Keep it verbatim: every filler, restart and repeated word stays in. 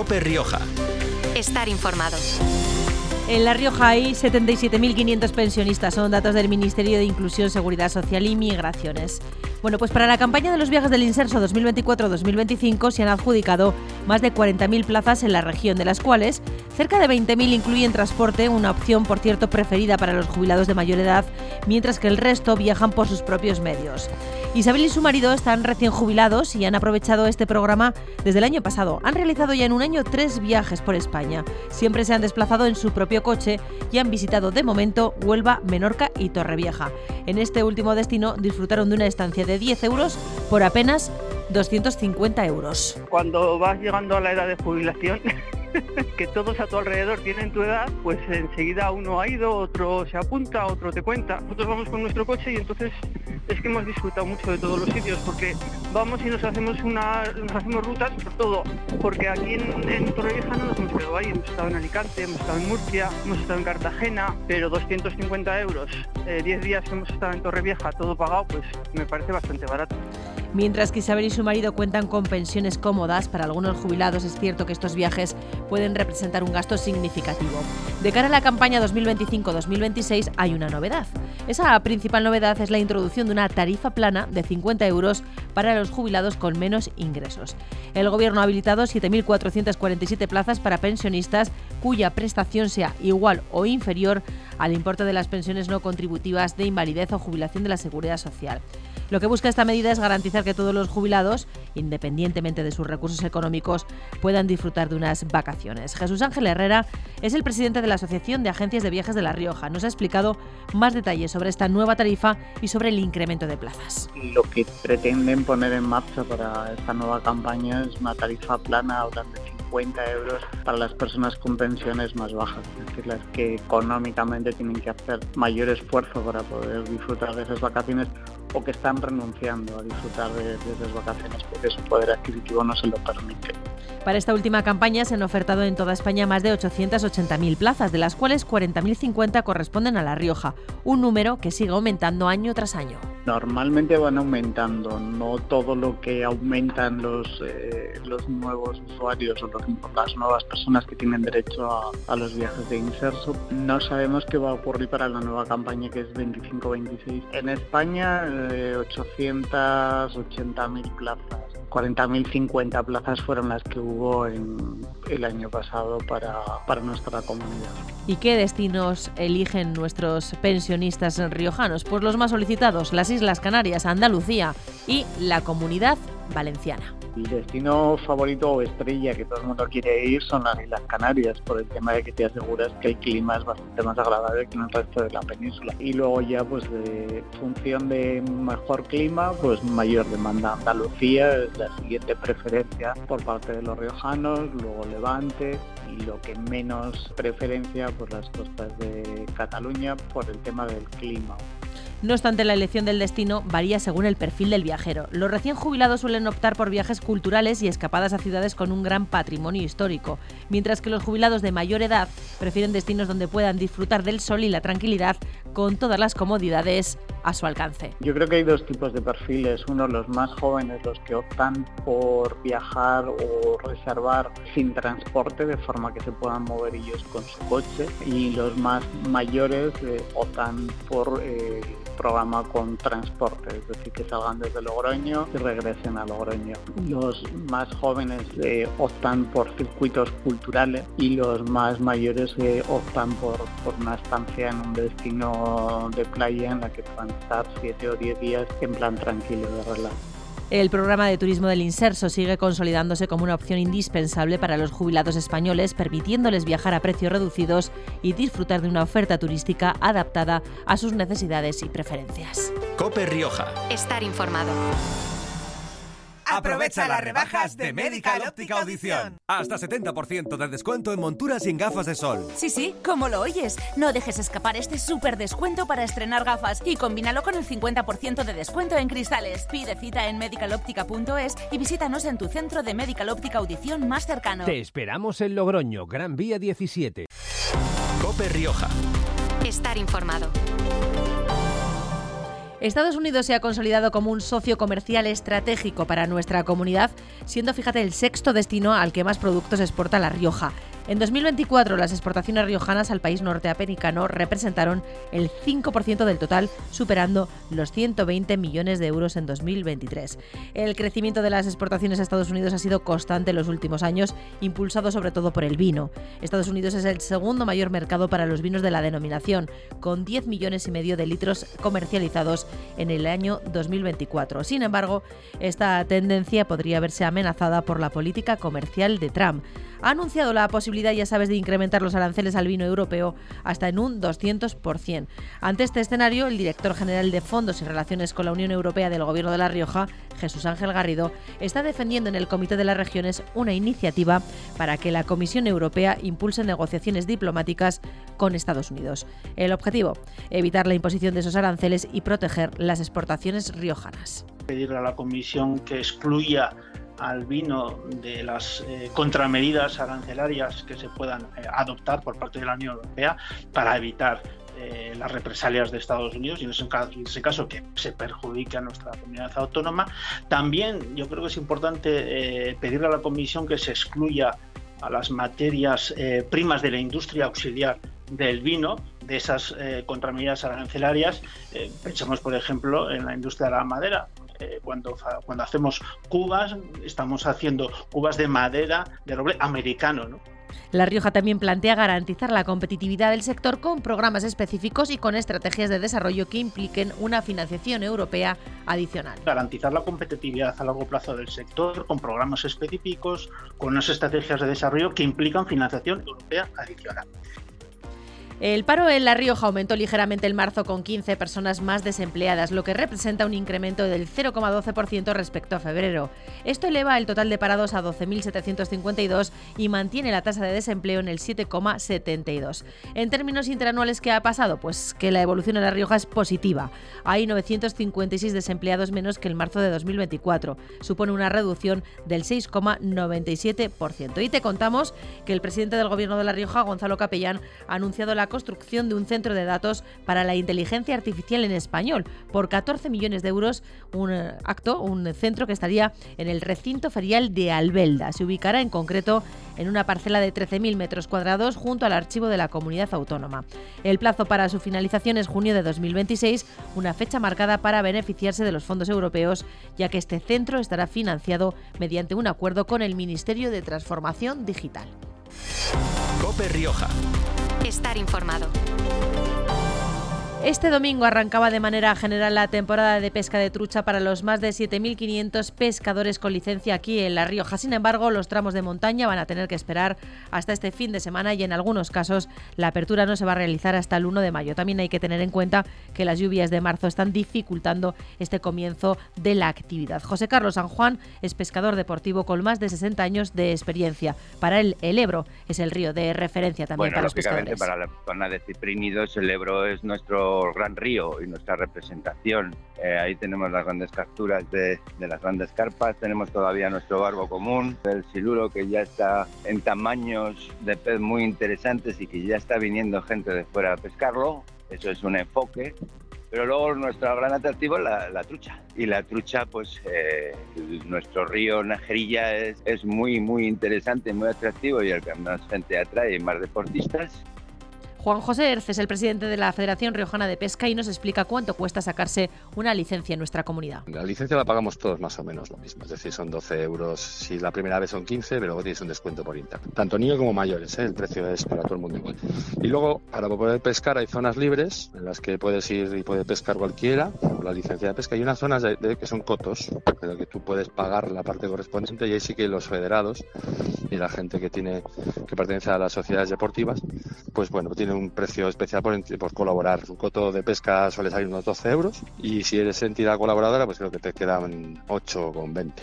COPE Rioja. Estar informado. En La Rioja hay setenta y siete mil quinientos pensionistas, son datos del Ministerio de Inclusión, Seguridad Social y Migraciones. Bueno, pues para la campaña de los viajes del Inserso dos mil veinticuatro dos mil veinticinco se han adjudicado más de cuarenta mil plazas en la región, de las cuales cerca de veinte mil incluyen transporte, una opción, por cierto, preferida para los jubilados de mayor edad, mientras que el resto viajan por sus propios medios. Isabel y su marido están recién jubilados y han aprovechado este programa desde el año pasado. Han realizado ya en un año tres viajes por España. Siempre se han desplazado en su propio coche y han visitado de momento Huelva, Menorca y Torrevieja. En este último destino disfrutaron de una estancia de diez euros por apenas doscientos cincuenta euros. Cuando vas llegando a la edad de jubilación, que todos a tu alrededor tienen tu edad, pues enseguida uno ha ido, otro se apunta, otro te cuenta. Nosotros vamos con nuestro coche y entonces es que hemos disfrutado mucho de todos los sitios, porque vamos y nos hacemos una, nos hacemos rutas por todo, porque aquí en, en Torrevieja no nos hemos quedado ahí, hemos estado en Alicante, hemos estado en Murcia, hemos estado en Cartagena, pero doscientos cincuenta euros, eh, diez días que hemos estado en Torrevieja, todo pagado, pues me parece bastante barato. Mientras que Isabel y su marido cuentan con pensiones cómodas, para algunos jubilados es cierto que estos viajes pueden representar un gasto significativo. De cara a la campaña dos mil veinticinco dos mil veintiséis hay una novedad. Esa principal novedad es la introducción de una tarifa plana de cincuenta euros para los jubilados con menos ingresos. El Gobierno ha habilitado siete mil cuatrocientas cuarenta y siete plazas para pensionistas cuya prestación sea igual o inferior al importe de las pensiones no contributivas de invalidez o jubilación de la Seguridad Social. Lo que busca esta medida es garantizar que todos los jubilados, independientemente de sus recursos económicos, puedan disfrutar de unas vacaciones. Jesús Ángel Herrera es el presidente de la Asociación de Agencias de Viajes de La Rioja. Nos ha explicado más detalles sobre esta nueva tarifa y sobre el incremento de plazas. Lo que pretenden poner en marcha para esta nueva campaña es una tarifa plana de cincuenta euros para las personas con pensiones más bajas, es decir, las que económicamente tienen que hacer mayor esfuerzo para poder disfrutar de esas vacaciones o que están renunciando a disfrutar de, de esas vacaciones porque su poder adquisitivo no se lo permite. Para esta última campaña se han ofertado en toda España más de ochocientas ochenta mil plazas, de las cuales cuarenta mil cincuenta corresponden a La Rioja, un número que sigue aumentando año tras año. Normalmente van aumentando, no todo lo que aumentan los, eh, los nuevos usuarios o los, las nuevas personas que tienen derecho a, a los viajes de Inserso. No sabemos qué va a ocurrir para la nueva campaña que es veinticinco veintiséis. En España, eh, ochocientas ochenta mil plazas. cuarenta mil cincuenta plazas fueron las que hubo en el año pasado para, para nuestra comunidad. ¿Y qué destinos eligen nuestros pensionistas riojanos? Pues los más solicitados, las Islas Canarias, Andalucía y la Comunidad Valenciana. El destino favorito o estrella que todo el mundo quiere ir son las Islas Canarias, por el tema de que te aseguras que el clima es bastante más agradable que en el resto de la península. Y luego ya, pues de función de mejor clima, pues mayor demanda. Andalucía es la siguiente preferencia por parte de los riojanos, luego Levante y lo que menos preferencia, pues las costas de Cataluña por el tema del clima. No obstante, la elección del destino varía según el perfil del viajero. Los recién jubilados suelen optar por viajes culturales y escapadas a ciudades con un gran patrimonio histórico, mientras que los jubilados de mayor edad prefieren destinos donde puedan disfrutar del sol y la tranquilidad con todas las comodidades a su alcance. Yo creo que hay dos tipos de perfiles. Uno, los más jóvenes, los que optan por viajar o reservar sin transporte, de forma que se puedan mover ellos con su coche, y los más mayores eh, optan por eh, programa con transporte, es decir, que salgan desde Logroño y regresen a Logroño. Los más jóvenes eh, optan por circuitos culturales y los más mayores eh, optan por, por una estancia en un destino de playa en la que puedan estar siete o diez días en plan tranquilo, de relajo. El programa de turismo del Inserso sigue consolidándose como una opción indispensable para los jubilados españoles, permitiéndoles viajar a precios reducidos y disfrutar de una oferta turística adaptada a sus necesidades y preferencias. COPE Rioja. Estar informado. Aprovecha las rebajas de Medical Óptica Audición. Hasta setenta por ciento de descuento en monturas y en gafas de sol. Sí, sí, como lo oyes. No dejes escapar este súper descuento para estrenar gafas y combínalo con el cincuenta por ciento de descuento en cristales. Pide cita en medical óptica punto es y visítanos en tu centro de Medical Óptica Audición más cercano. Te esperamos en Logroño, Gran Vía diecisiete. COPE Rioja. Estar informado. Estados Unidos se ha consolidado como un socio comercial estratégico para nuestra comunidad, siendo, fíjate, el sexto destino al que más productos exporta La Rioja. En dos mil veinticuatro, las exportaciones riojanas al país norteamericano representaron el cinco por ciento del total, superando los ciento veinte millones de euros en dos mil veintitrés. El crecimiento de las exportaciones a Estados Unidos ha sido constante en los últimos años, impulsado sobre todo por el vino. Estados Unidos es el segundo mayor mercado para los vinos de la denominación, con diez millones y medio de litros comercializados en el año dos mil veinticuatro. Sin embargo, esta tendencia podría verse amenazada por la política comercial de Trump. Ha anunciado la posibilidad, ya sabes, de incrementar los aranceles al vino europeo hasta en un doscientos por ciento. Ante este escenario, el director general de Fondos y Relaciones con la Unión Europea del Gobierno de La Rioja, Jesús Ángel Garrido, está defendiendo en el Comité de las Regiones una iniciativa para que la Comisión Europea impulse negociaciones diplomáticas con Estados Unidos. El objetivo, evitar la imposición de esos aranceles y proteger las exportaciones riojanas. Pedirle a la Comisión que excluya al vino de las eh, contramedidas arancelarias que se puedan eh, adoptar por parte de la Unión Europea para evitar eh, las represalias de Estados Unidos y en ese, caso, en ese caso que se perjudique a nuestra comunidad autónoma. También yo creo que es importante eh, pedirle a la Comisión que se excluya a las materias eh, primas de la industria auxiliar del vino de esas eh, contramedidas arancelarias. Eh, pensemos, por ejemplo, en la industria de la madera. Eh, cuando, cuando hacemos cubas, estamos haciendo cubas de madera de roble americano, ¿no? La Rioja también plantea garantizar la competitividad del sector con programas específicos y con estrategias de desarrollo que impliquen una financiación europea adicional. Garantizar la competitividad a largo plazo del sector con programas específicos, con unas estrategias de desarrollo que implican financiación europea adicional. El paro en La Rioja aumentó ligeramente en marzo con quince personas más desempleadas, lo que representa un incremento del cero coma doce por ciento respecto a febrero. Esto eleva el total de parados a doce mil setecientos cincuenta y dos y mantiene la tasa de desempleo en el siete coma setenta y dos. En términos interanuales, ¿qué ha pasado? Pues que la evolución en La Rioja es positiva. Hay novecientos cincuenta y seis desempleados menos que en marzo de dos mil veinticuatro. Supone una reducción del seis coma noventa y siete por ciento. Y te contamos que el presidente del Gobierno de La Rioja, Gonzalo Capellán, ha anunciado la construcción de un centro de datos para la inteligencia artificial en español por catorce millones de euros, un acto, un centro que estaría en el recinto ferial de Albelda. Se ubicará en concreto en una parcela de trece mil metros cuadrados junto al archivo de la comunidad autónoma. El plazo para su finalización es junio de dos mil veintiséis, una fecha marcada para beneficiarse de los fondos europeos, ya que este centro estará financiado mediante un acuerdo con el Ministerio de Transformación Digital. COPE Rioja. Estar informado. Este domingo arrancaba de manera general la temporada de pesca de trucha para los más de siete mil quinientos pescadores con licencia aquí en La Rioja. Sin embargo, los tramos de montaña van a tener que esperar hasta este fin de semana y en algunos casos la apertura no se va a realizar hasta el uno de mayo. También hay que tener en cuenta que las lluvias de marzo están dificultando este comienzo de la actividad. José Carlos San Juan es pescador deportivo con más de sesenta años de experiencia. Para él, el Ebro es el río de referencia también bueno, para los pescadores. Bueno, lógicamente para la zona de Ciprínidos el Ebro es nuestro gran río y nuestra representación. Eh, ahí tenemos las grandes capturas de, de las grandes carpas, tenemos todavía nuestro barbo común, el siluro que ya está en tamaños de pez muy interesantes y que ya está viniendo gente de fuera a pescarlo. Eso es un enfoque. Pero luego nuestro gran atractivo es la, la trucha. Y la trucha, pues eh, nuestro río Najerilla es, es muy, muy interesante, muy atractivo y el que más gente atrae y más deportistas. Juan José Erce es el presidente de la Federación Riojana de Pesca y nos explica cuánto cuesta sacarse una licencia en nuestra comunidad. La licencia la pagamos todos más o menos lo mismo, es decir, son doce euros si la primera vez son quince, pero luego tienes un descuento por internet. Tanto niños como mayores, ¿eh? El precio es para todo el mundo igual. Y luego, para poder pescar hay zonas libres en las que puedes ir y puede pescar cualquiera, por la licencia de pesca, y unas zonas de, de, que son cotos, en las que tú puedes pagar la parte correspondiente y ahí sí que los federados y la gente que tiene que pertenece a las sociedades deportivas, pues bueno, tiene un precio especial por, por colaborar. Un coto de pesca suele salir unos doce euros y si eres entidad colaboradora, pues creo que te quedan ocho con veinte.